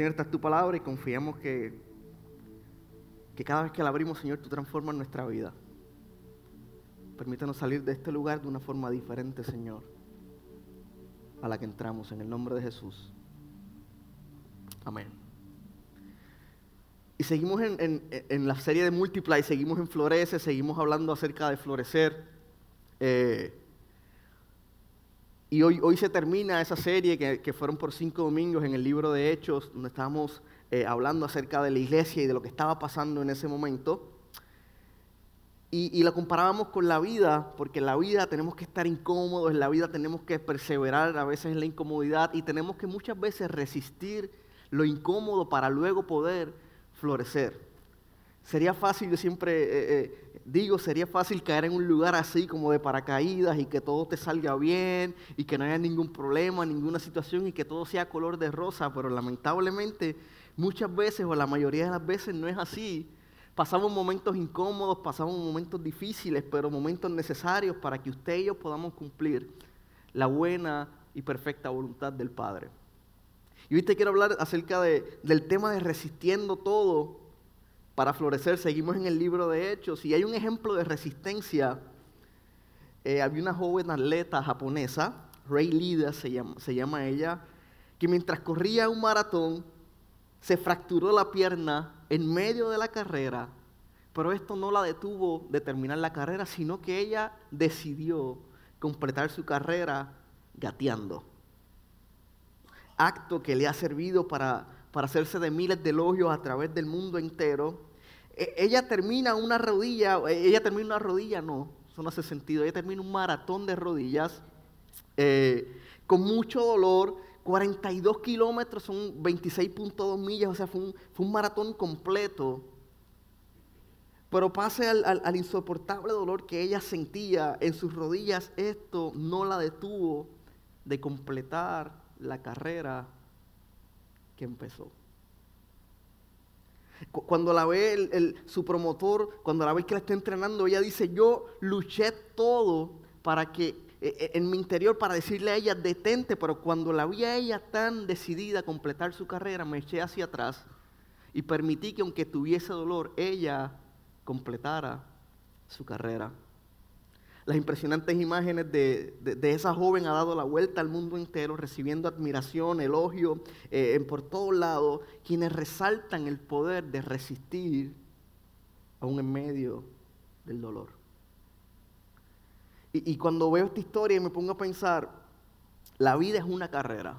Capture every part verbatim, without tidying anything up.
Señor, esta es tu palabra y confiamos que, que cada vez que la abrimos, Señor, tú transformas nuestra vida. Permítanos salir de este lugar de una forma diferente, Señor, a la que entramos, en el nombre de Jesús. Amén. Y seguimos en, en, en la serie de Multiply, seguimos en Florece, seguimos hablando acerca de florecer. Eh, y hoy, hoy se termina esa serie que, que fueron por cinco domingos en el libro de Hechos, donde estábamos eh, hablando acerca de la iglesia y de lo que estaba pasando en ese momento. Y, y la comparábamos con la vida, porque en la vida tenemos que estar incómodos, en la vida tenemos que perseverar a veces en la incomodidad y tenemos que muchas veces resistir lo incómodo para luego poder florecer. Sería fácil, yo siempre eh, eh, digo, sería fácil caer en un lugar así como de paracaídas y que todo te salga bien y que no haya ningún problema, ninguna situación y que todo sea color de rosa, pero lamentablemente muchas veces o la mayoría de las veces no es así. Pasamos momentos incómodos, pasamos momentos difíciles, pero momentos necesarios para que usted y yo podamos cumplir la buena y perfecta voluntad del Padre. Y hoy te quiero hablar acerca de, del tema de resistiendo todo para florecer. Seguimos en el libro de Hechos y hay un ejemplo de resistencia. Eh, había una joven atleta japonesa, Rei Lida se llama, se llama ella, que mientras corría un maratón se fracturó la pierna en medio de la carrera, pero esto no la detuvo de terminar la carrera, sino que ella decidió completar su carrera gateando. Acto que le ha servido para, para hacerse de miles de elogios a través del mundo entero. E- ella termina una rodilla, ella termina una rodilla, no, eso no hace sentido, ella termina un maratón de rodillas eh, con mucho dolor. cuarenta y dos kilómetros son veintiséis punto dos millas, o sea, fue un, fue un maratón completo. Pero pase al, al, al insoportable dolor que ella sentía en sus rodillas, esto no la detuvo de completar la carrera que empezó. Cuando la ve el, el, su promotor, cuando la ve que la está entrenando, ella dice, yo luché todo para que en mi interior para decirle a ella, detente, pero cuando la vi a ella tan decidida a completar su carrera, me eché hacia atrás y permití que aunque tuviese dolor, ella completara su carrera. Las impresionantes imágenes de, de, de esa joven ha dado la vuelta al mundo entero, recibiendo admiración, elogio eh, por todos lados, quienes resaltan el poder de resistir aún en medio del dolor. Y, y cuando veo esta historia me pongo a pensar, la vida es una carrera.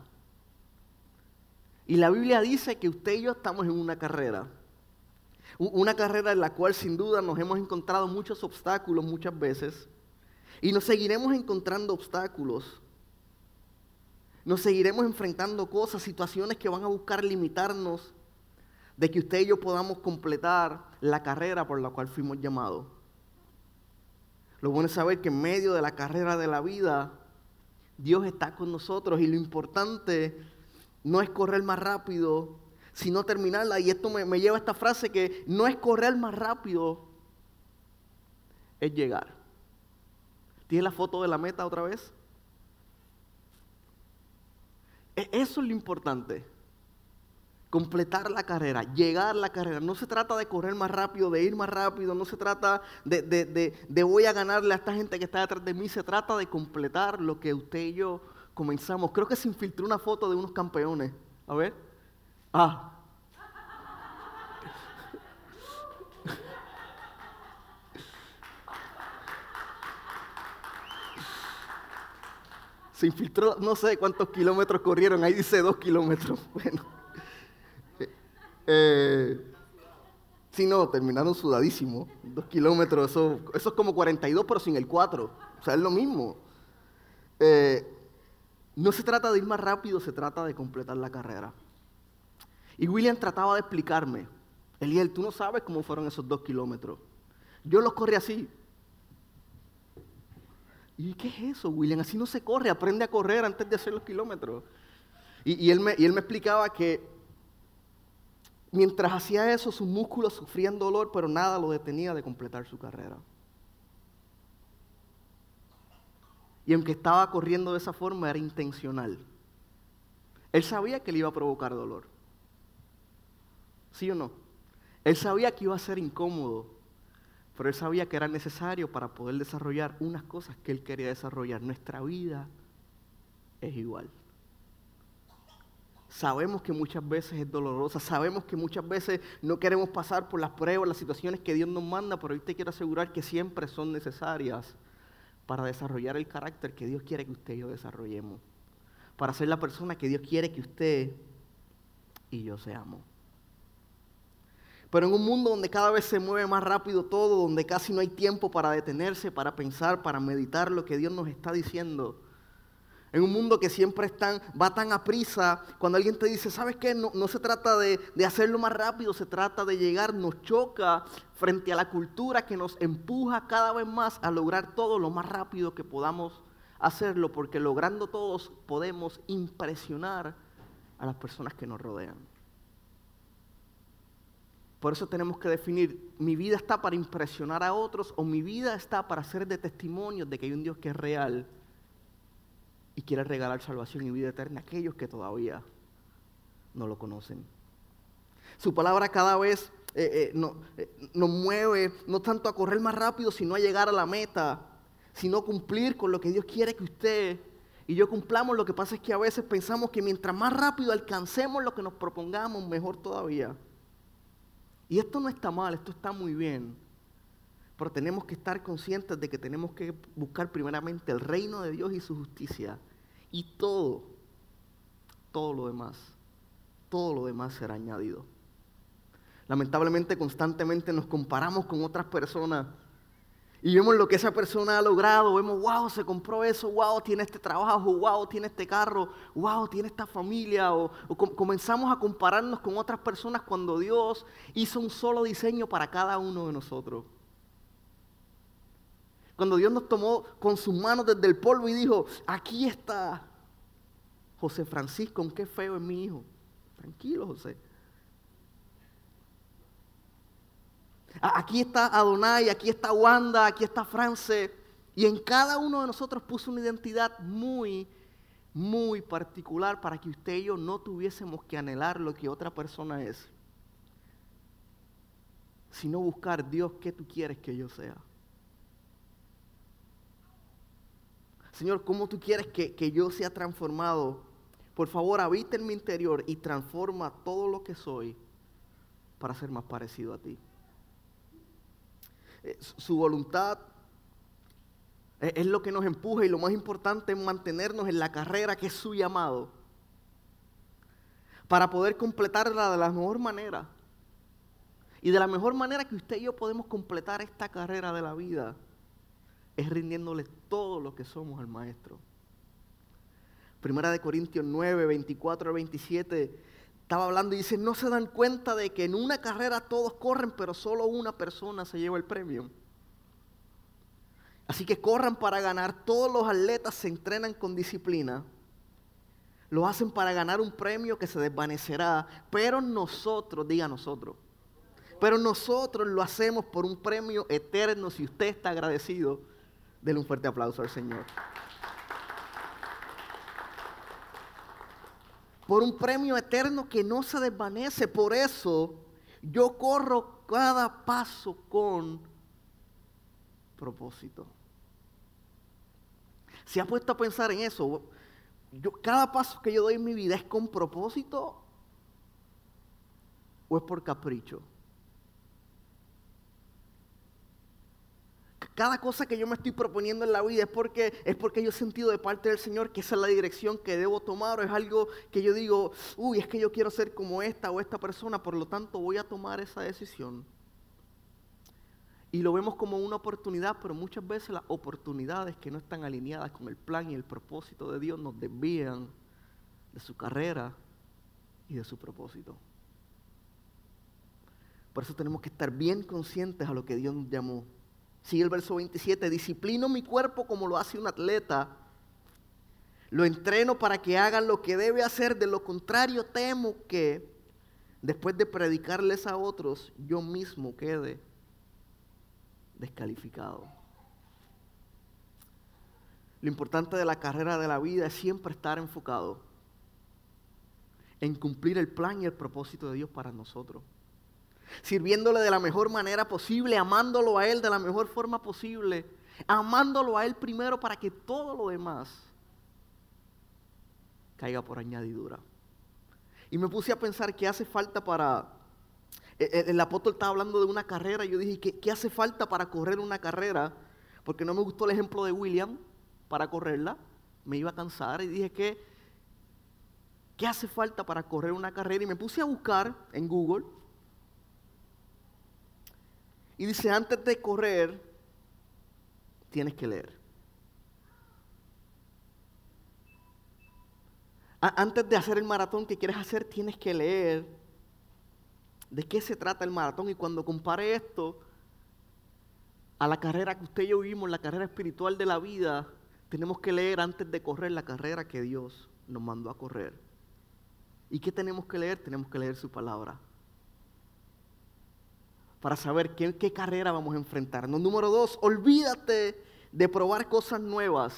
Y la Biblia dice que usted y yo estamos en una carrera. Una carrera en la cual sin duda nos hemos encontrado muchos obstáculos muchas veces. Y nos seguiremos encontrando obstáculos. Nos seguiremos enfrentando cosas, situaciones que van a buscar limitarnos de que usted y yo podamos completar la carrera por la cual fuimos llamados. Lo bueno es saber que en medio de la carrera de la vida, Dios está con nosotros y lo importante no es correr más rápido, sino terminarla. Y esto me, me lleva a esta frase que no es correr más rápido, es llegar. ¿Tienes la foto de la meta otra vez? Eso es lo importante. Completar la carrera, llegar a la carrera. No se trata de correr más rápido, de ir más rápido, no se trata de, de, de, de voy a ganarle a esta gente que está detrás de mí, se trata de completar lo que usted y yo comenzamos. Creo que se infiltró una foto de unos campeones. A ver. Ah. Se infiltró, no sé cuántos kilómetros corrieron, ahí dice dos kilómetros. Bueno. Eh, sí, no, terminaron sudadísimos. Dos kilómetros, eso, eso es como cuarenta y dos, pero sin el cuatro. O sea, es lo mismo. Eh, no se trata de ir más rápido, se trata de completar la carrera. Y William trataba de explicarme. Eliel, tú no sabes cómo fueron esos dos kilómetros. Yo los corrí así. ¿Y qué es eso, William? Así no se corre, aprende a correr antes de hacer los kilómetros. Y, y, él, me, y él me explicaba que mientras hacía eso, sus músculos sufrían dolor, pero nada lo detenía de completar su carrera. Y aunque estaba corriendo de esa forma, era intencional. Él sabía que le iba a provocar dolor. ¿Sí o no? Él sabía que iba a ser incómodo, pero él sabía que era necesario para poder desarrollar unas cosas que él quería desarrollar. Nuestra vida es igual. Sabemos que muchas veces es dolorosa, sabemos que muchas veces no queremos pasar por las pruebas, las situaciones que Dios nos manda, pero hoy te quiero asegurar que siempre son necesarias para desarrollar el carácter que Dios quiere que usted y yo desarrollemos, para ser la persona que Dios quiere que usted y yo seamos. Pero en un mundo donde cada vez se mueve más rápido todo, donde casi no hay tiempo para detenerse, para pensar, para meditar lo que Dios nos está diciendo, en un mundo que siempre están, va tan a prisa, cuando alguien te dice, ¿sabes qué? No, no se trata de, de hacerlo más rápido, se trata de llegar, nos choca frente a la cultura que nos empuja cada vez más a lograr todo lo más rápido que podamos hacerlo, porque logrando todos podemos impresionar a las personas que nos rodean. Por eso tenemos que definir, ¿mi vida está para impresionar a otros o mi vida está para ser de testimonio de que hay un Dios que es real y quiere regalar salvación y vida eterna a aquellos que todavía no lo conocen? Su palabra cada vez eh, eh, no, eh, nos mueve no tanto a correr más rápido, sino a llegar a la meta, sino cumplir con lo que Dios quiere que usted y yo cumplamos. Lo que pasa es que a veces pensamos que mientras más rápido alcancemos lo que nos propongamos, mejor todavía. Y esto no está mal, esto está muy bien. Pero tenemos que estar conscientes de que tenemos que buscar primeramente el reino de Dios y su justicia. Y todo, todo lo demás, todo lo demás será añadido. Lamentablemente constantemente nos comparamos con otras personas y vemos lo que esa persona ha logrado. Vemos, wow, se compró eso, wow, tiene este trabajo, wow, tiene este carro, wow, tiene esta familia. O, o com- comenzamos a compararnos con otras personas cuando Dios hizo un solo diseño para cada uno de nosotros. Cuando Dios nos tomó con sus manos desde el polvo y dijo, aquí está José Francisco, qué feo es mi hijo. Tranquilo, José. Aquí está Adonai, aquí está Wanda, aquí está France. Y en cada uno de nosotros puso una identidad muy, muy particular para que usted y yo no tuviésemos que anhelar lo que otra persona es, sino buscar, Dios, ¿qué tú quieres que yo sea? Señor, ¿cómo tú quieres que, que yo sea transformado? Por favor, habita en mi interior y transforma todo lo que soy para ser más parecido a ti. Su voluntad es lo que nos empuja y lo más importante es mantenernos en la carrera que es su llamado para poder completarla de la mejor manera. Y de la mejor manera que usted y yo podemos completar esta carrera de la vida es rindiéndole todo lo que somos al Maestro. Primera de Corintios nueve, veinticuatro al veintisiete estaba hablando y dice, ¿no se dan cuenta de que en una carrera todos corren, pero solo una persona se lleva el premio? Así que corran para ganar. Todos los atletas se entrenan con disciplina. Lo hacen para ganar un premio que se desvanecerá, pero nosotros, diga nosotros, pero nosotros lo hacemos por un premio eterno. Si usted está agradecido, denle un fuerte aplauso al Señor. Por un premio eterno que no se desvanece. Por eso yo corro cada paso con propósito. ¿Se ha puesto a pensar en eso? Yo, cada paso que yo doy en mi vida, ¿es con propósito o es por capricho? Cada cosa que yo me estoy proponiendo en la vida es porque, es porque yo he sentido de parte del Señor que esa es la dirección que debo tomar, o es algo que yo digo, uy, es que yo quiero ser como esta o esta persona, por lo tanto voy a tomar esa decisión. Y lo vemos como una oportunidad, pero muchas veces las oportunidades que no están alineadas con el plan y el propósito de Dios nos desvían de su carrera y de su propósito. Por eso tenemos que estar bien conscientes a lo que Dios nos llamó. Sigue el verso veintisiete, disciplino mi cuerpo como lo hace un atleta. Lo entreno para que haga lo que debe hacer, de lo contrario temo que después de predicarles a otros, yo mismo quede descalificado. Lo importante de la carrera de la vida es siempre estar enfocado en cumplir el plan y el propósito de Dios para nosotros. sirviéndole de la mejor manera posible, amándolo a Él de la mejor forma posible, amándolo a Él primero para que todo lo demás caiga por añadidura. Y me puse a pensar qué hace falta para... El, el apóstol estaba hablando de una carrera y yo dije, ¿qué, ¿qué hace falta para correr una carrera? Porque no me gustó el ejemplo de William para correrla, me iba a cansar y dije, ¿qué, ¿qué hace falta para correr una carrera? Y me puse a buscar en Google y dice, antes de correr, tienes que leer. A- antes de hacer el maratón que quieres hacer, tienes que leer de qué se trata el maratón. Y cuando compare esto a la carrera que usted y yo vivimos, la carrera espiritual de la vida, tenemos que leer antes de correr la carrera que Dios nos mandó a correr. ¿Y qué tenemos que leer? Tenemos que leer su palabra. Para saber qué, qué carrera vamos a enfrentarnos. Número dos, olvídate de probar cosas nuevas.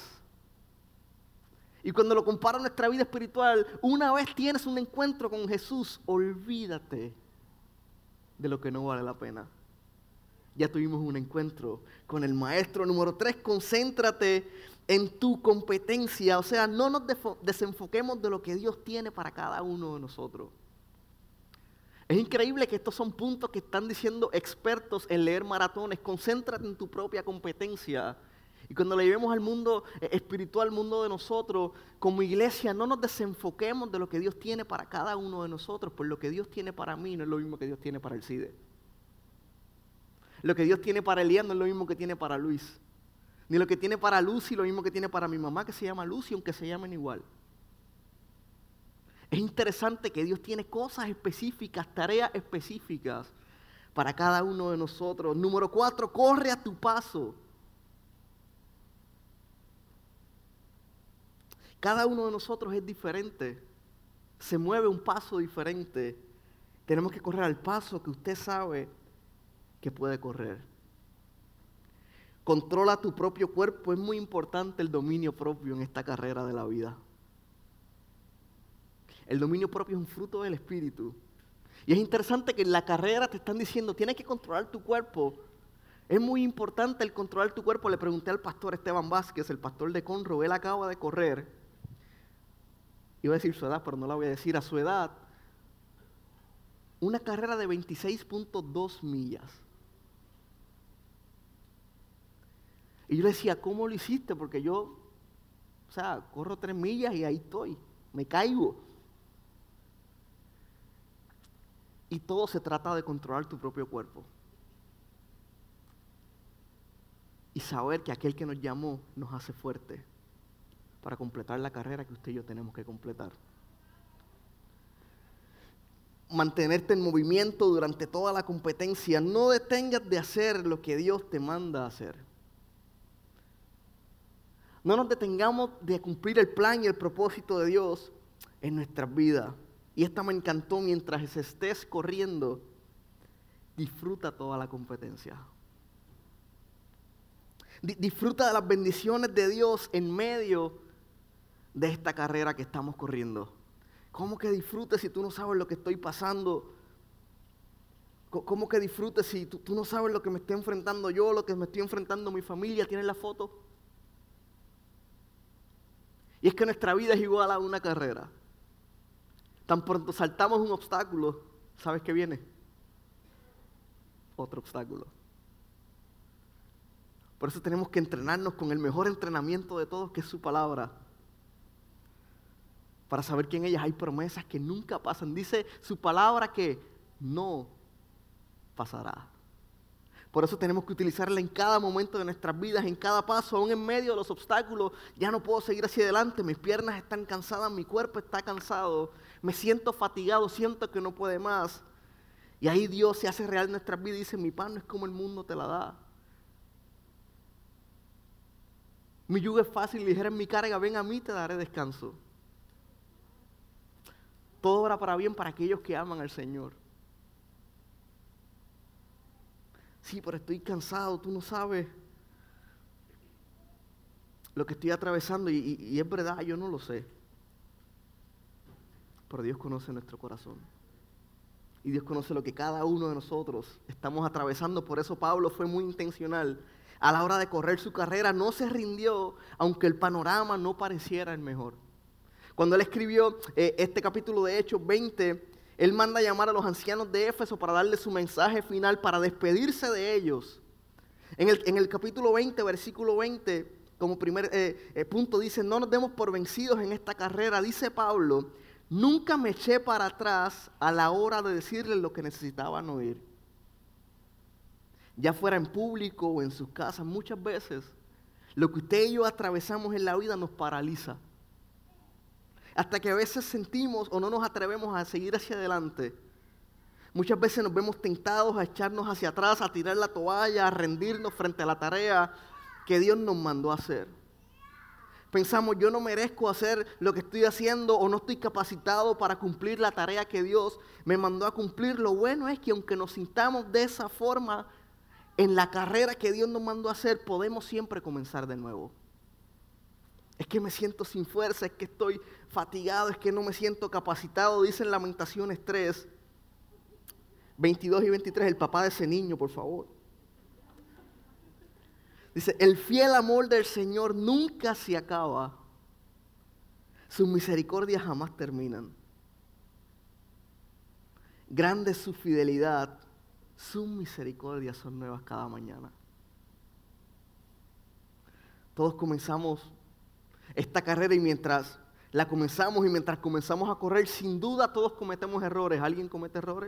Y cuando lo comparo a nuestra vida espiritual, una vez tienes un encuentro con Jesús, olvídate de lo que no vale la pena. Ya tuvimos un encuentro con el Maestro. Número tres, concéntrate en tu competencia. O sea, no nos desenfoquemos de lo que Dios tiene para cada uno de nosotros. Es increíble que estos son puntos que están diciendo expertos en leer maratones. Concéntrate en tu propia competencia. Y cuando le llevemos al mundo espiritual, al mundo de nosotros, como iglesia, no nos desenfoquemos de lo que Dios tiene para cada uno de nosotros, pues lo que Dios tiene para mí no es lo mismo que Dios tiene para el CIDE. Lo que Dios tiene para Elías no es lo mismo que tiene para Luis. Ni lo que tiene para Lucy lo mismo que tiene para mi mamá, que se llama Lucy, aunque se llamen igual. Es interesante que Dios tiene cosas específicas, tareas específicas para cada uno de nosotros. Número cuatro, corre a tu paso. Cada uno de nosotros es diferente, se mueve un paso diferente. Tenemos que correr al paso que usted sabe que puede correr. Controla tu propio cuerpo, es muy importante el dominio propio en esta carrera de la vida. El dominio propio es un fruto del Espíritu. Y es interesante que en la carrera te están diciendo, tienes que controlar tu cuerpo. Es muy importante el controlar tu cuerpo. Le pregunté al pastor Esteban Vázquez, el pastor de Conroe, él acaba de correr. Iba a decir su edad, pero no la voy a decir. A su edad, una carrera de veintiséis punto dos millas. Y yo le decía, ¿cómo lo hiciste? Porque yo, o sea, corro tres millas y ahí estoy, me caigo. Y todo se trata de controlar tu propio cuerpo. Y saber que aquel que nos llamó nos hace fuertes para completar la carrera que usted y yo tenemos que completar. Mantenerte en movimiento durante toda la competencia. No detengas de hacer lo que Dios te manda a hacer. No nos detengamos de cumplir el plan y el propósito de Dios en nuestras vidas. Y esta me encantó: mientras estés corriendo, disfruta toda la competencia. Di- disfruta de las bendiciones de Dios en medio de esta carrera que estamos corriendo. ¿Cómo que disfrutes si tú no sabes lo que estoy pasando? ¿Cómo que disfrutes si tú, tú no sabes lo que me estoy enfrentando yo, lo que me estoy enfrentando mi familia? ¿Tienes la foto? Y es que nuestra vida es igual a una carrera. Tan pronto saltamos un obstáculo, ¿sabes qué viene? Otro obstáculo. Por eso tenemos que entrenarnos con el mejor entrenamiento de todos, que es su palabra. Para saber que en ellas hay promesas que nunca pasan. Dice su palabra que no pasará. Por eso tenemos que utilizarla en cada momento de nuestras vidas, en cada paso, aún en medio de los obstáculos. Ya no puedo seguir hacia adelante, mis piernas están cansadas, mi cuerpo está cansado, me siento fatigado, siento que no puede más. Y ahí Dios se hace real en nuestras vidas y dice, mi pan no es como el mundo te la da. Mi yugo es fácil y ligera en mi carga, ven a mí, te daré descanso. Todo obra para bien para aquellos que aman al Señor. Sí, pero estoy cansado, tú no sabes lo que estoy atravesando y, y, y es verdad, yo no lo sé. Pero Dios conoce nuestro corazón. y Dios conoce lo que cada uno de nosotros estamos atravesando. Por eso Pablo fue muy intencional. A la hora de correr su carrera no se rindió, aunque el panorama no pareciera el mejor. Cuando él escribió eh, este capítulo de Hechos veinte, él manda a llamar a los ancianos de Éfeso para darle su mensaje final, para despedirse de ellos. En el, en el capítulo veinte, versículo veinte, como primer eh, eh, punto dice, no nos demos por vencidos en esta carrera. Dice Pablo, nunca me eché para atrás a la hora de decirles lo que necesitaban oír. Ya fuera en público o en sus casas, muchas veces lo que usted y yo atravesamos en la vida nos paraliza. Hasta que a veces sentimos o no nos atrevemos a seguir hacia adelante. Muchas veces nos vemos tentados a echarnos hacia atrás, a tirar la toalla, a rendirnos frente a la tarea que Dios nos mandó a hacer. Pensamos, yo no merezco hacer lo que estoy haciendo o no estoy capacitado para cumplir la tarea que Dios me mandó a cumplir. Lo bueno es que aunque nos sintamos de esa forma, en la carrera que Dios nos mandó a hacer, podemos siempre comenzar de nuevo. Es que me siento sin fuerza, es que estoy fatigado, es que no me siento capacitado. Dice en Lamentaciones tres, veintidós y veintitrés, el papá de ese niño, por favor. Dice, el fiel amor del Señor nunca se acaba. Sus misericordias jamás terminan. Grande es su fidelidad, sus misericordias son nuevas cada mañana. Todos comenzamos esta carrera y mientras la comenzamos y mientras comenzamos a correr, sin duda todos cometemos errores. ¿Alguien comete errores?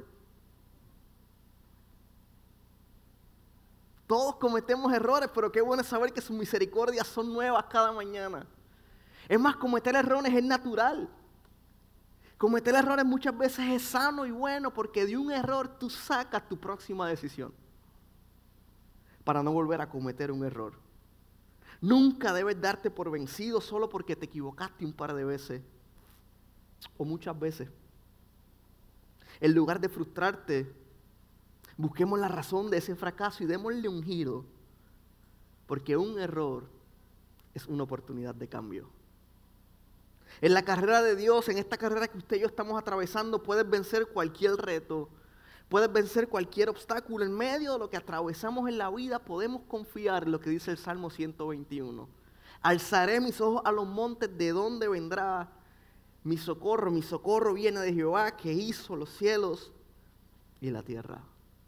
Todos cometemos errores, pero qué bueno saber que sus misericordias son nuevas cada mañana. Es más, cometer errores es natural. Cometer errores muchas veces es sano y bueno porque de un error tú sacas tu próxima decisión para no volver a cometer un error. Nunca debes darte por vencido solo porque te equivocaste un par de veces o muchas veces. En lugar de frustrarte, busquemos la razón de ese fracaso y démosle un giro, porque un error es una oportunidad de cambio. En la carrera de Dios, en esta carrera que usted y yo estamos atravesando, puedes vencer cualquier reto, puedes vencer cualquier obstáculo. En medio de lo que atravesamos en la vida, podemos confiar en lo que dice el Salmo ciento veintiuno. Alzaré mis ojos a los montes, ¿de dónde vendrá mi socorro? Mi socorro viene de Jehová, que hizo los cielos y la tierra.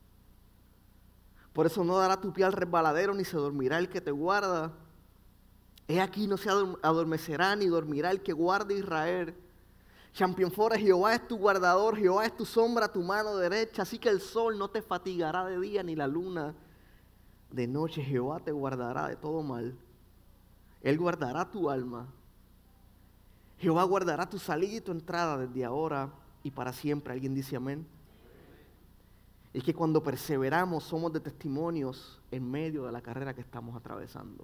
Por eso no dará tu pie al resbaladero, ni se dormirá el que te guarda. He aquí no se adormecerá, ni dormirá el que guarda Israel. Champion Forest, Jehová es tu guardador, Jehová es tu sombra, tu mano derecha. Así que el sol no te fatigará de día, ni la luna de noche. Jehová te guardará de todo mal. Él guardará tu alma. Jehová guardará tu salida y tu entrada desde ahora y para siempre. ¿Alguien dice amén? Es que cuando perseveramos somos de testimonios en medio de la carrera que estamos atravesando.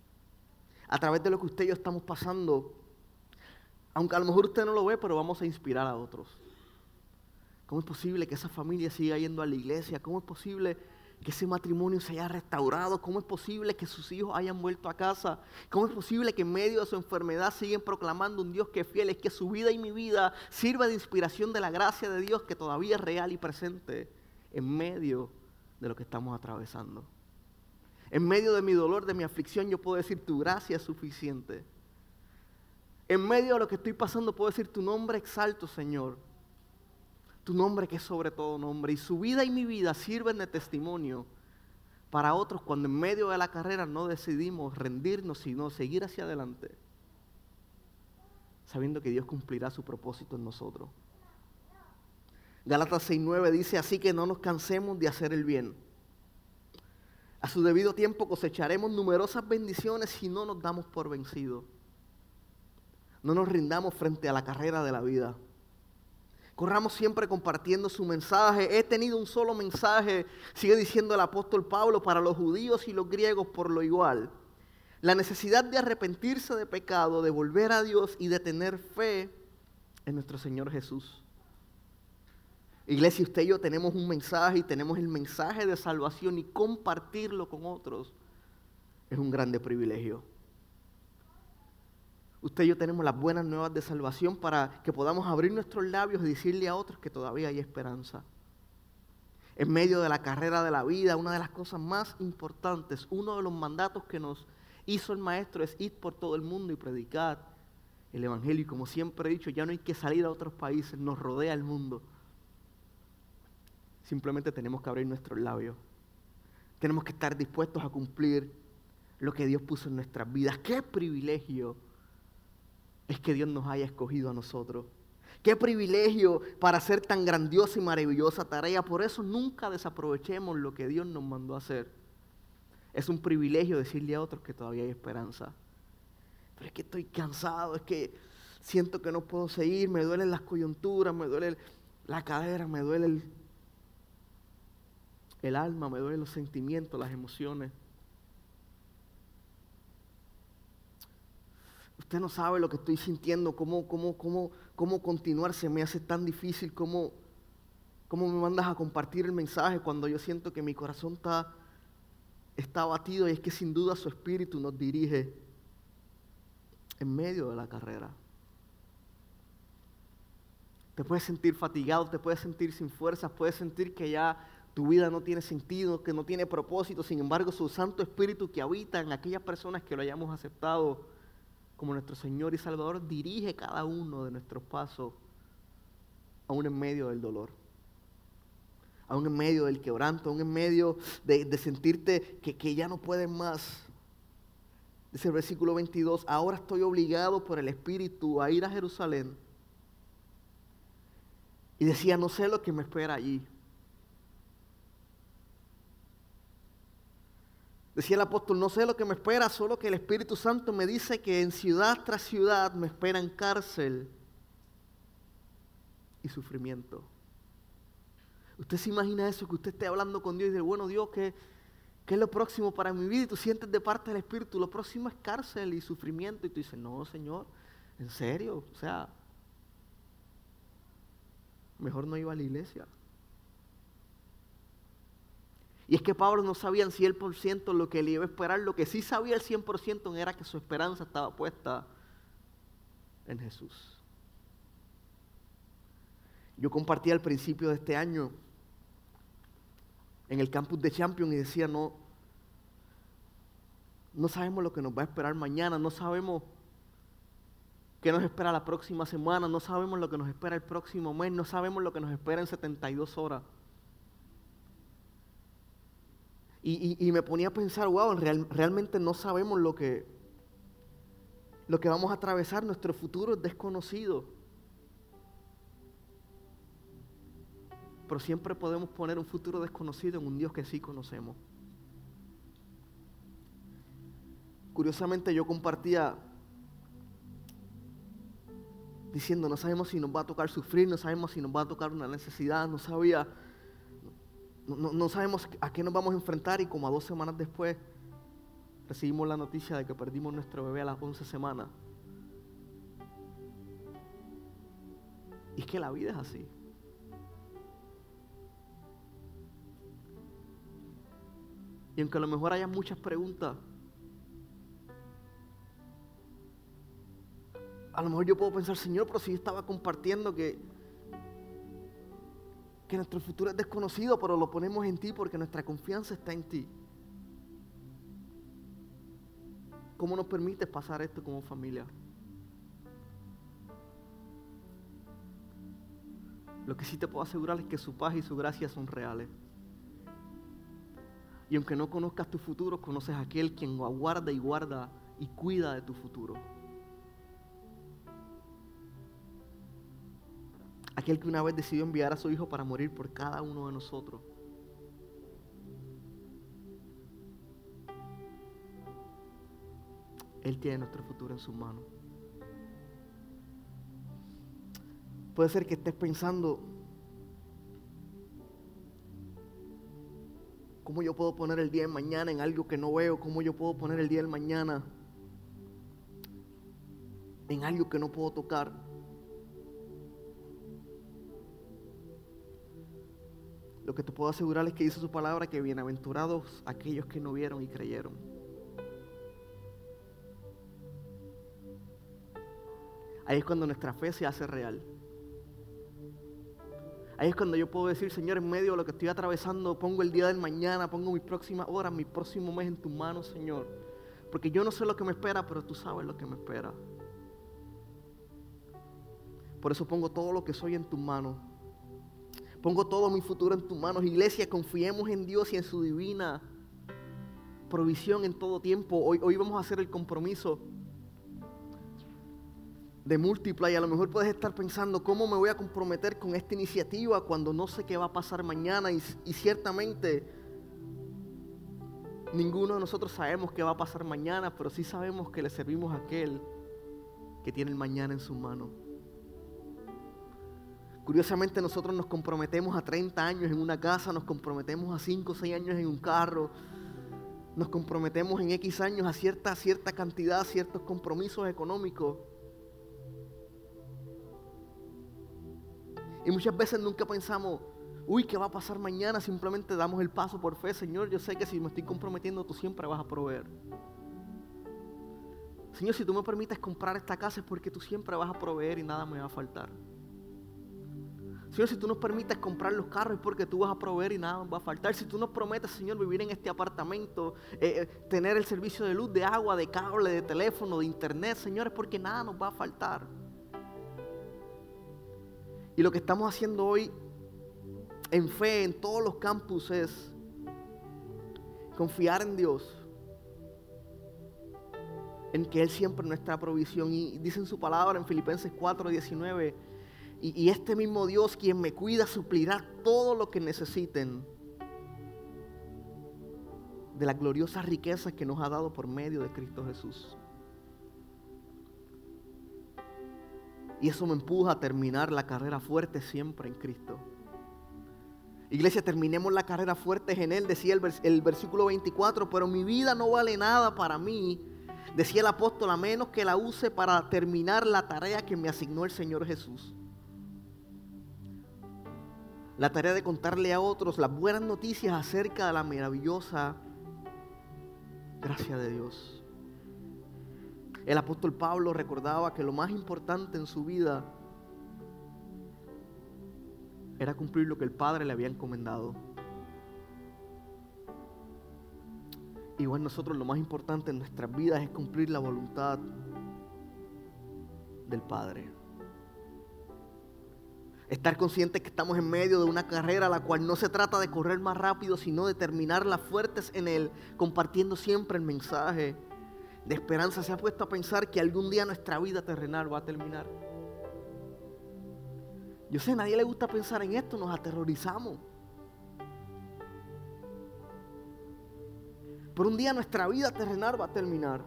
A través de lo que usted y yo estamos pasando, aunque a lo mejor usted no lo ve, pero vamos a inspirar a otros. ¿Cómo es posible que esa familia siga yendo a la iglesia? ¿Cómo es posible que ese matrimonio se haya restaurado? ¿Cómo es posible que sus hijos hayan vuelto a casa? ¿Cómo es posible que en medio de su enfermedad siguen proclamando un Dios que es fiel? Es que su vida y mi vida sirva de inspiración de la gracia de Dios que todavía es real y presente en medio de lo que estamos atravesando. En medio de mi dolor, de mi aflicción, yo puedo decir tu gracia es suficiente. En medio de lo que estoy pasando puedo decir tu nombre exalto, Señor. Tu nombre que es sobre todo nombre. Y su vida y mi vida sirven de testimonio para otros cuando en medio de la carrera no decidimos rendirnos, sino seguir hacia adelante, sabiendo que Dios cumplirá su propósito en nosotros. Gálatas seis nueve dice, así que no nos cansemos de hacer el bien. A su debido tiempo cosecharemos numerosas bendiciones si no nos damos por vencidos. No nos rindamos frente a la carrera de la vida. Corramos siempre compartiendo su mensaje. He tenido un solo mensaje, sigue diciendo el apóstol Pablo, para los judíos y los griegos por lo igual. La necesidad de arrepentirse de pecado, de volver a Dios y de tener fe en nuestro Señor Jesús. Iglesia, usted y yo tenemos un mensaje y tenemos el mensaje de salvación y compartirlo con otros es un grande privilegio. Usted y yo tenemos las buenas nuevas de salvación para que podamos abrir nuestros labios y decirle a otros que todavía hay esperanza. en medio de la carrera de la vida, una de las cosas más importantes, uno de los mandatos que nos hizo el Maestro es ir por todo el mundo y predicar el Evangelio. Y como siempre he dicho, ya no hay que salir a otros países, nos rodea el mundo. Simplemente tenemos que abrir nuestros labios. Tenemos que estar dispuestos a cumplir lo que Dios puso en nuestras vidas. ¡Qué privilegio es que Dios nos haya escogido a nosotros! ¡Qué privilegio para hacer tan grandiosa y maravillosa tarea! Por eso nunca desaprovechemos lo que Dios nos mandó a hacer. Es un privilegio decirle a otros que todavía hay esperanza. Pero es que estoy cansado, es que siento que no puedo seguir, me duelen las coyunturas, me duele la cadera, me duele el, el alma, me duelen los sentimientos, las emociones. Usted no sabe lo que estoy sintiendo, cómo, cómo, cómo, cómo continuar se me hace tan difícil, cómo, cómo me mandas a compartir el mensaje cuando yo siento que mi corazón está, está abatido, y es que sin duda su espíritu nos dirige en medio de la carrera. Te puedes sentir fatigado, te puedes sentir sin fuerzas, puedes sentir que ya tu vida no tiene sentido, que no tiene propósito. Sin embargo, su Santo Espíritu que habita en aquellas personas que lo hayamos aceptado como nuestro Señor y Salvador, dirige cada uno de nuestros pasos, aún en medio del dolor, aún en medio del quebranto, aún en medio de, de sentirte que, que ya no puedes más. Dice el versículo veintidós, ahora estoy obligado por el Espíritu a ir a Jerusalén. Y decía, no sé lo que me espera allí. Decía el apóstol, no sé lo que me espera, solo que el Espíritu Santo me dice que en ciudad tras ciudad me esperan cárcel y sufrimiento. ¿Usted se imagina eso? Que usted esté hablando con Dios y dice, bueno, Dios, ¿qué, qué es lo próximo para mi vida? Y tú sientes de parte del Espíritu, lo próximo es cárcel y sufrimiento. Y tú dices, no, Señor, ¿en serio? O sea, mejor no iba a la iglesia. Y es que Pablo no sabía en cien por ciento lo que le iba a esperar. Lo que sí sabía el cien por ciento era que su esperanza estaba puesta en Jesús. Yo compartí al principio de este año en el campus de Champions y decía, no, no sabemos lo que nos va a esperar mañana, no sabemos qué nos espera la próxima semana, no sabemos lo que nos espera el próximo mes, no sabemos lo que nos espera en setenta y dos horas. Y, y, y me ponía a pensar, wow, real, realmente no sabemos lo que, lo que vamos a atravesar, nuestro futuro es desconocido. Pero siempre podemos poner un futuro desconocido en un Dios que sí conocemos. Curiosamente yo compartía diciendo, no sabemos si nos va a tocar sufrir, no sabemos si nos va a tocar una necesidad, no sabía... No, no, no sabemos a qué nos vamos a enfrentar, y como a dos semanas después recibimos la noticia de que perdimos nuestro bebé a las once semanas. Y es que la vida es así. Y aunque a lo mejor haya muchas preguntas, a lo mejor yo puedo pensar, Señor, pero si yo estaba compartiendo que que nuestro futuro es desconocido, pero lo ponemos en ti porque nuestra confianza está en ti. ¿Cómo nos permites pasar esto como familia? Lo que sí te puedo asegurar es que su paz y su gracia son reales. Y aunque no conozcas tu futuro, conoces a aquel quien aguarda y guarda y cuida de tu futuro. Aquel que una vez decidió enviar a su Hijo para morir por cada uno de nosotros. Él tiene nuestro futuro en sus manos. Puede ser que estés pensando, ¿cómo yo puedo poner el día de mañana en algo que no veo? ¿Cómo yo puedo poner el día de mañana en algo que no puedo tocar? Lo que te puedo asegurar es que dice su palabra que bienaventurados aquellos que no vieron y creyeron. Ahí es cuando nuestra fe se hace real. Ahí es cuando yo puedo decir, Señor, en medio de lo que estoy atravesando, pongo el día del mañana, pongo mis próximas horas, mi próximo mes en tus manos, Señor. Porque yo no sé lo que me espera, pero tú sabes lo que me espera. Por eso pongo todo lo que soy en tus manos. Pongo todo mi futuro en tus manos. Iglesia, confiemos en Dios y en su divina provisión en todo tiempo. Hoy, hoy vamos a hacer el compromiso de Multiply. A lo mejor puedes estar pensando, ¿cómo me voy a comprometer con esta iniciativa cuando no sé qué va a pasar mañana? Y, y ciertamente ninguno de nosotros sabemos qué va a pasar mañana, pero sí sabemos que le servimos a aquel que tiene el mañana en su mano. Curiosamente nosotros nos comprometemos a treinta años en una casa, nos comprometemos a cinco o seis años en un carro, nos comprometemos en X años a cierta, cierta cantidad, ciertos compromisos económicos. Y muchas veces nunca pensamos, uy, ¿qué va a pasar mañana? Simplemente damos el paso por fe. Señor, yo sé que si me estoy comprometiendo, tú siempre vas a proveer. Señor, si tú me permites comprar esta casa es porque tú siempre vas a proveer y nada me va a faltar. Señor, si tú nos permites comprar los carros es porque tú vas a proveer y nada nos va a faltar. Si tú nos prometes, Señor, vivir en este apartamento, eh, eh, tener el servicio de luz, de agua, de cable, de teléfono, de internet, Señor, es porque nada nos va a faltar. Y lo que estamos haciendo hoy en fe, en todos los campus, es confiar en Dios, en que Él siempre es nuestra provisión. Y dice en su palabra en Filipenses cuatro diecinueve, y, y este mismo Dios, quien me cuida, suplirá todo lo que necesiten de las gloriosas riquezas que nos ha dado por medio de Cristo Jesús. Y eso me empuja a terminar la carrera fuerte siempre en Cristo. Iglesia, terminemos la carrera fuerte en Él, decía el, vers- el versículo veinticuatro, pero mi vida no vale nada para mí, decía el apóstol, a menos que la use para terminar la tarea que me asignó el Señor Jesús. La tarea de contarle a otros las buenas noticias acerca de la maravillosa gracia de Dios. El apóstol Pablo recordaba que lo más importante en su vida era cumplir lo que el Padre le había encomendado. Igual nosotros lo más importante en nuestras vidas es cumplir la voluntad del Padre. Estar conscientes que estamos en medio de una carrera la cual no se trata de correr más rápido, sino de terminarla fuertes en Él, compartiendo siempre el mensaje de esperanza. Se ha puesto a pensar que algún día nuestra vida terrenal va a terminar. Yo sé, a nadie le gusta pensar en esto, nos aterrorizamos. Pero un día nuestra vida terrenal va a terminar.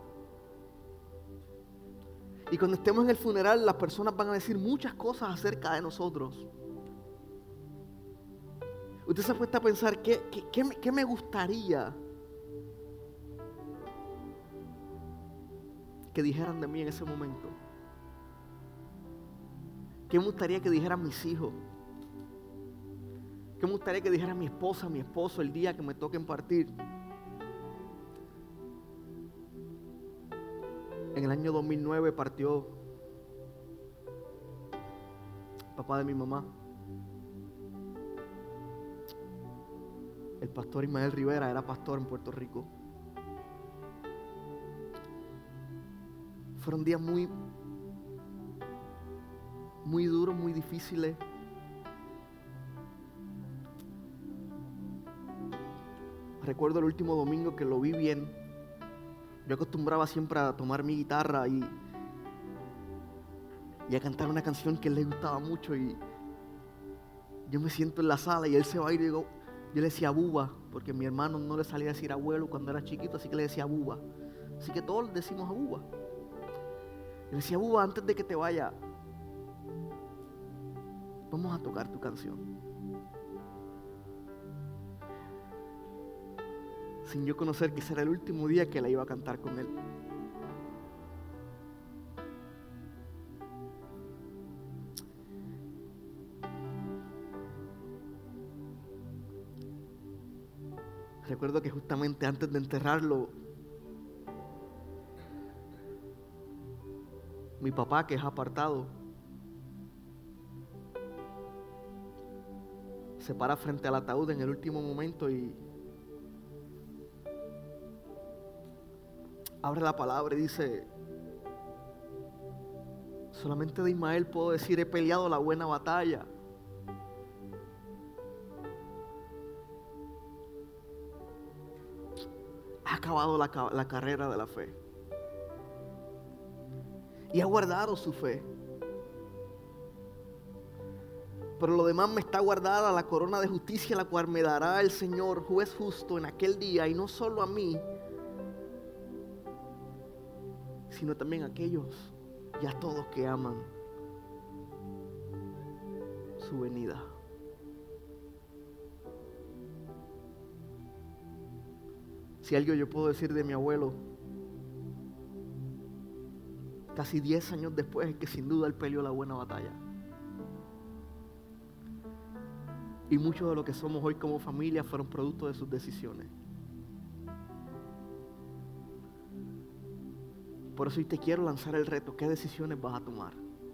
Y cuando estemos en el funeral, las personas van a decir muchas cosas acerca de nosotros. Usted se ha puesto a pensar, ¿qué, qué, qué, me, qué me gustaría que dijeran de mí en ese momento? ¿Qué me gustaría que dijeran mis hijos? ¿Qué me gustaría que dijera mi esposa, mi esposo el día que me toquen partir? En el año dos mil nueve partió el papá de mi mamá, el pastor Ismael Rivera, era pastor en Puerto Rico. Fueron días muy, muy duros, muy difíciles. Recuerdo el último domingo que lo vi bien. Yo acostumbraba siempre a tomar mi guitarra y, y a cantar una canción que a él le gustaba mucho, y yo me siento en la sala y él se va a ir y digo, yo le decía buba, porque a mi hermano no le salía a decir abuelo cuando era chiquito, así que le decía buba. Así que todos le decimos a buba. Le decía, buba, antes de que te vaya, vamos a tocar tu canción. Sin yo conocer que será el último día que la iba a cantar con él. Recuerdo que justamente antes de enterrarlo, mi papá, que es apartado, se para frente al ataúd en el último momento y abre la palabra y dice: solamente de Ismael puedo decir, he peleado la buena batalla. Ha acabado la, la carrera de la fe. Y ha guardado su fe. Pero lo demás me está guardada la corona de justicia, la cual me dará el Señor, juez justo, en aquel día, y no solo a mí, sino también a aquellos y a todos que aman su venida. Si algo yo puedo decir de mi abuelo, casi diez años después, es que sin duda él peleó la buena batalla. Y mucho de lo que somos hoy como familia fueron producto de sus decisiones. Por eso hoy te quiero lanzar el reto. ¿Qué decisiones vas a tomar?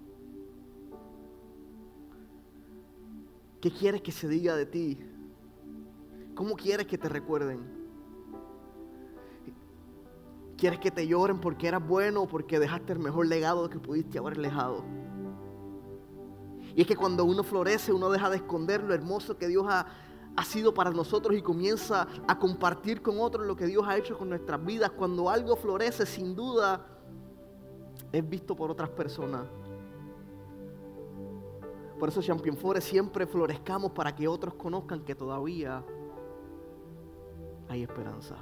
¿Qué quieres que se diga de ti? ¿Cómo quieres que te recuerden? ¿Quieres que te lloren porque eras bueno o porque dejaste el mejor legado que pudiste haber dejado? Y es que cuando uno florece, uno deja de esconder lo hermoso que Dios ha, ha sido para nosotros y comienza a compartir con otros lo que Dios ha hecho con nuestras vidas. Cuando algo florece, sin duda, es visto por otras personas. Por eso, Champion Forest, siempre florezcamos para que otros conozcan que todavía hay esperanza.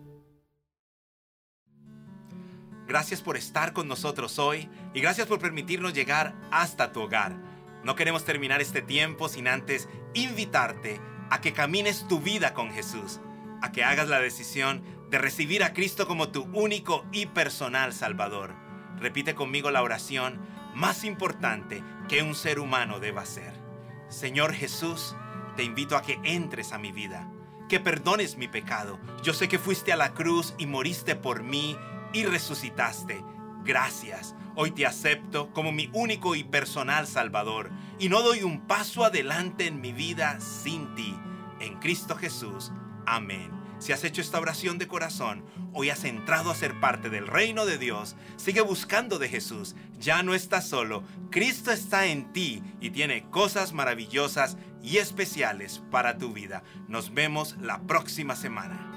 Gracias por estar con nosotros hoy y gracias por permitirnos llegar hasta tu hogar. No queremos terminar este tiempo sin antes invitarte a que camines tu vida con Jesús, a que hagas la decisión de recibir a Cristo como tu único y personal Salvador. Repite conmigo la oración más importante que un ser humano deba hacer. Señor Jesús, te invito a que entres a mi vida, que perdones mi pecado. Yo sé que fuiste a la cruz y moriste por mí y resucitaste. Gracias. Hoy te acepto como mi único y personal Salvador y no doy un paso adelante en mi vida sin ti. En Cristo Jesús. Amén. Si has hecho esta oración de corazón, hoy has entrado a ser parte del reino de Dios. Sigue buscando de Jesús. Ya no estás solo. Cristo está en ti y tiene cosas maravillosas y especiales para tu vida. Nos vemos la próxima semana.